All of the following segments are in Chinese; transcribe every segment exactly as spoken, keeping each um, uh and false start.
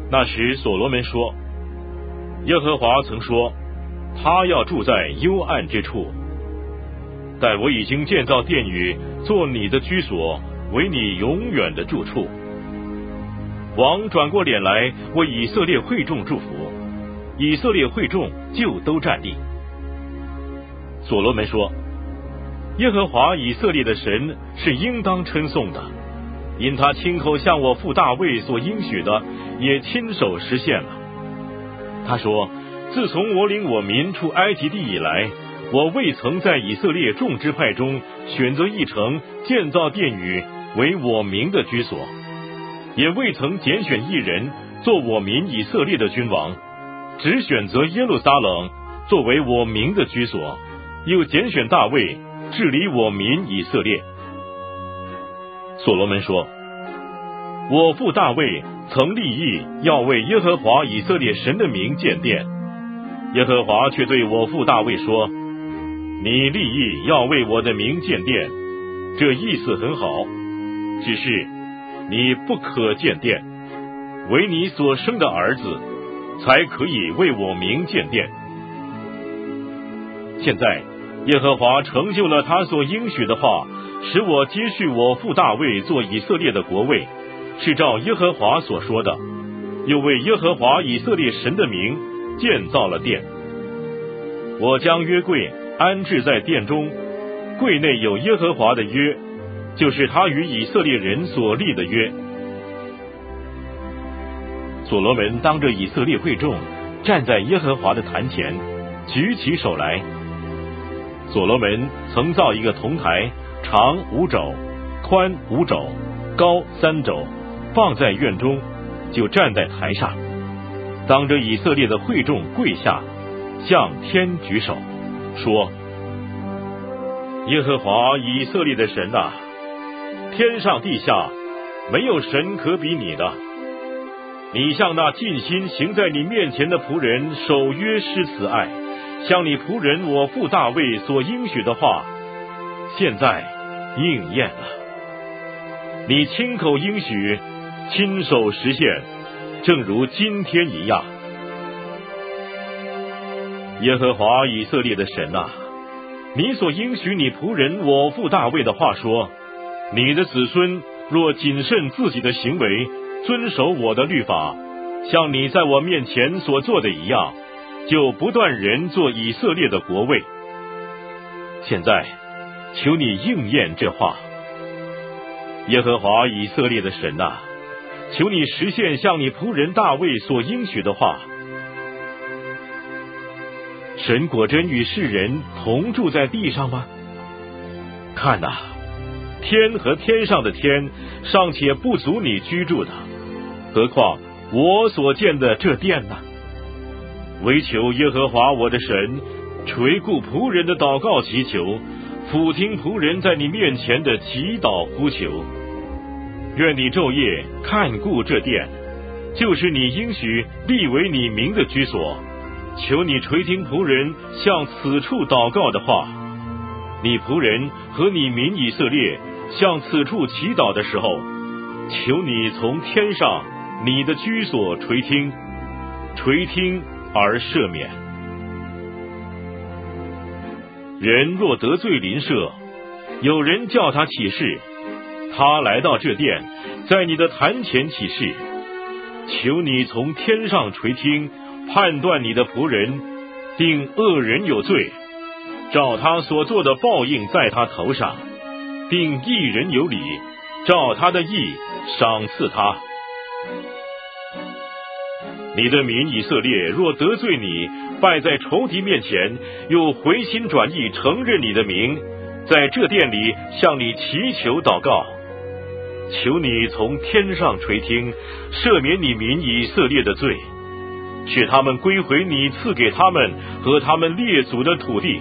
那时所罗门说，耶和华曾说，他要住在幽暗之处，但我已经建造殿宇，做你的居所，为你永远的住处。王转过脸来，为以色列会众祝福，以色列会众就都站立。所罗门说，耶和华以色列的神是应当称颂的，因他亲口向我父大卫所应许的，也亲手实现了。他说，自从我领我民出埃及地以来，我未曾在以色列众支派中选择一城，建造殿宇，为我民的居所，也未曾拣选一人做我民以色列的君王，只选择耶路撒冷作为我民的居所，又拣选大卫治理我民以色列。所罗门说，我父大卫曾立意要为耶和华以色列神的名建殿，耶和华却对我父大卫说，你立意要为我的名建殿，这意思很好，只是你不可建殿，为你所生的儿子才可以为我名建殿。现在耶和华成就了他所应许的话，使我接续我父大卫做以色列的国位，是照耶和华所说的，又为耶和华以色列神的名建造了殿。我将约柜安置在殿中，柜内有耶和华的约，就是他与以色列人所立的约。所罗门当着以色列会众站在耶和华的坛前，举起手来。所罗门曾造一个铜台，长五肘，宽五肘，高三肘，放在院中，就站在台上，当着以色列的会众跪下，向天举手，说，耶和华以色列的神啊，天上地下没有神可比你的，你向那尽心行在你面前的仆人守约施慈爱，向你仆人我父大卫所应许的话，现在应验了。你亲口应许，亲手实现，正如今天一样。耶和华以色列的神啊，你所应许你仆人我父大卫的话说，你的子孙若谨慎自己的行为，遵守我的律法，像你在我面前所做的一样，就不断人做以色列的国位。现在求你应验这话。耶和华以色列的神啊，求你实现向你仆人大卫所应许的话。神果真与世人同住在地上吗？看哪，天和天上的天尚且不足你居住的，何况我所建的这殿呢？唯求耶和华我的神垂顾仆人的祷告祈求，俯听仆人在你面前的祈祷呼求。愿你昼夜看顾这殿，就是你应许立为你名的居所。求你垂听仆人向此处祷告的话，你仆人和你民以色列向此处祈祷的时候，求你从天上你的居所垂听，垂听而赦免。人若得罪邻舍，有人叫他起誓，他来到这殿，在你的坛前起誓，求你从天上垂听，判断你的仆人，定恶人有罪，照他所做的报应在他头上，定义人有理，照他的义赏赐他。你的民以色列若得罪你，败在仇敌面前，又回心转意承认你的名，在这殿里向你祈求祷告，求你从天上垂听，赦免你民以色列的罪，使他们归回你赐给他们和他们列祖的土地。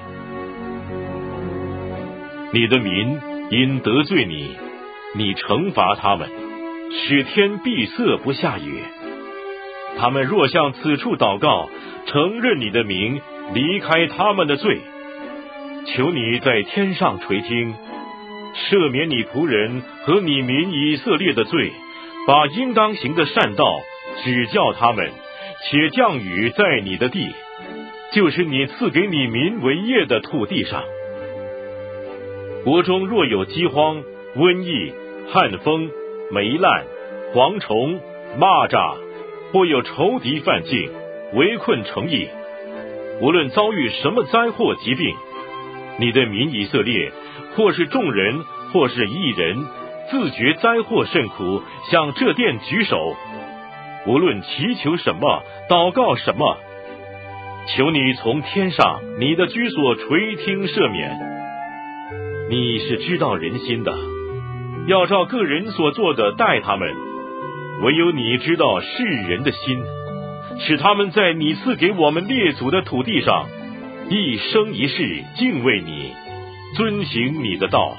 你的民因得罪你，你惩罚他们，使天闭塞不下雨。他们若向此处祷告，承认你的名，离开他们的罪，求你在天上垂听，赦免你仆人和你民以色列的罪，把应当行的善道指教他们，且降雨在你的地，就是你赐给你民为业的土地上。国中若有饥荒、瘟疫、旱风、霉烂、蝗虫、蚂蚱，或有仇敌犯境，围困城邑，无论遭遇什么灾祸疾病，你的民以色列，或是众人，或是一人，自觉灾祸甚苦，向这殿举手，无论祈求什么，祷告什么，求你从天上你的居所垂听赦免。你是知道人心的，要照个人所做的待他们，唯有你知道世人的心，使他们在你赐给我们列祖的土地上，一生一世敬畏你，遵行你的道。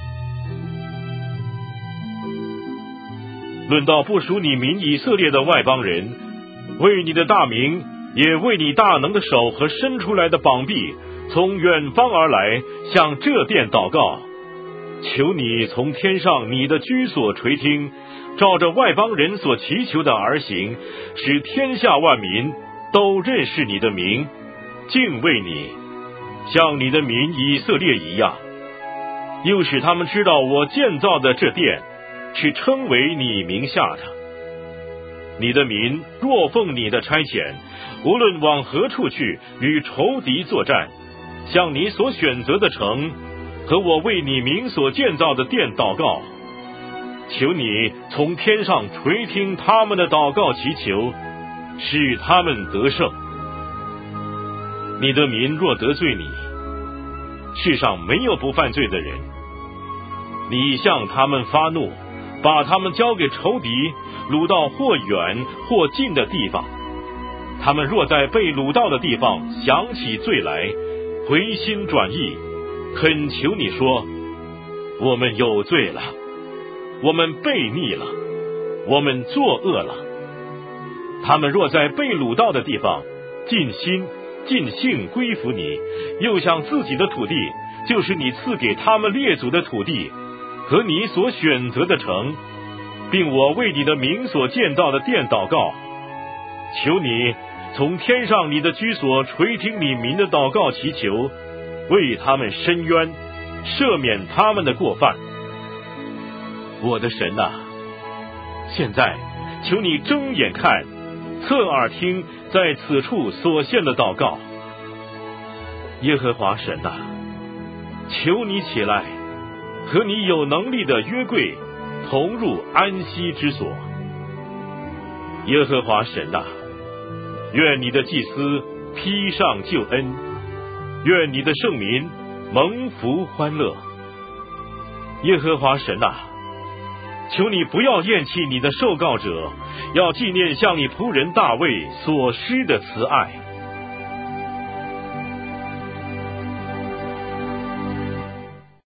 论到不属你民以色列的外邦人，为你的大名，也为你大能的手和伸出来的膀臂，从远方而来，向这殿祷告，求你从天上你的居所垂听，照着外邦人所祈求的而行，使天下万民都认识你的名，敬畏你，像你的民以色列一样，又使他们知道我建造的这殿是称为你名下的。你的民若奉你的差遣，无论往何处去与仇敌作战，向你所选择的城和我为你名所建造的殿祷告，求你从天上垂听他们的祷告祈求，使他们得胜。你的民若得罪你，世上没有不犯罪的人，你向他们发怒，把他们交给仇敌，掳到或远或近的地方。他们若在被掳到的地方想起罪来，回心转意，恳求你说，我们有罪了，我们悖逆了，我们作恶了。他们若在被掳到的地方尽心尽性归服你，又向自己的土地，就是你赐给他们列祖的土地和你所选择的城，并我为你的名所建造的殿祷告，求你从天上你的居所垂听你民的祷告祈求，为他们伸冤，赦免他们的过犯。我的神啊，现在求你睁眼看，侧耳听在此处所献的祷告。耶和华神啊，求你起来，和你有能力的约柜同入安息之所。耶和华神啊，愿你的祭司披上救恩，愿你的圣民蒙福欢乐。耶和华神啊，求你不要厌弃你的受膏者，要纪念向你仆人大卫所施的慈爱。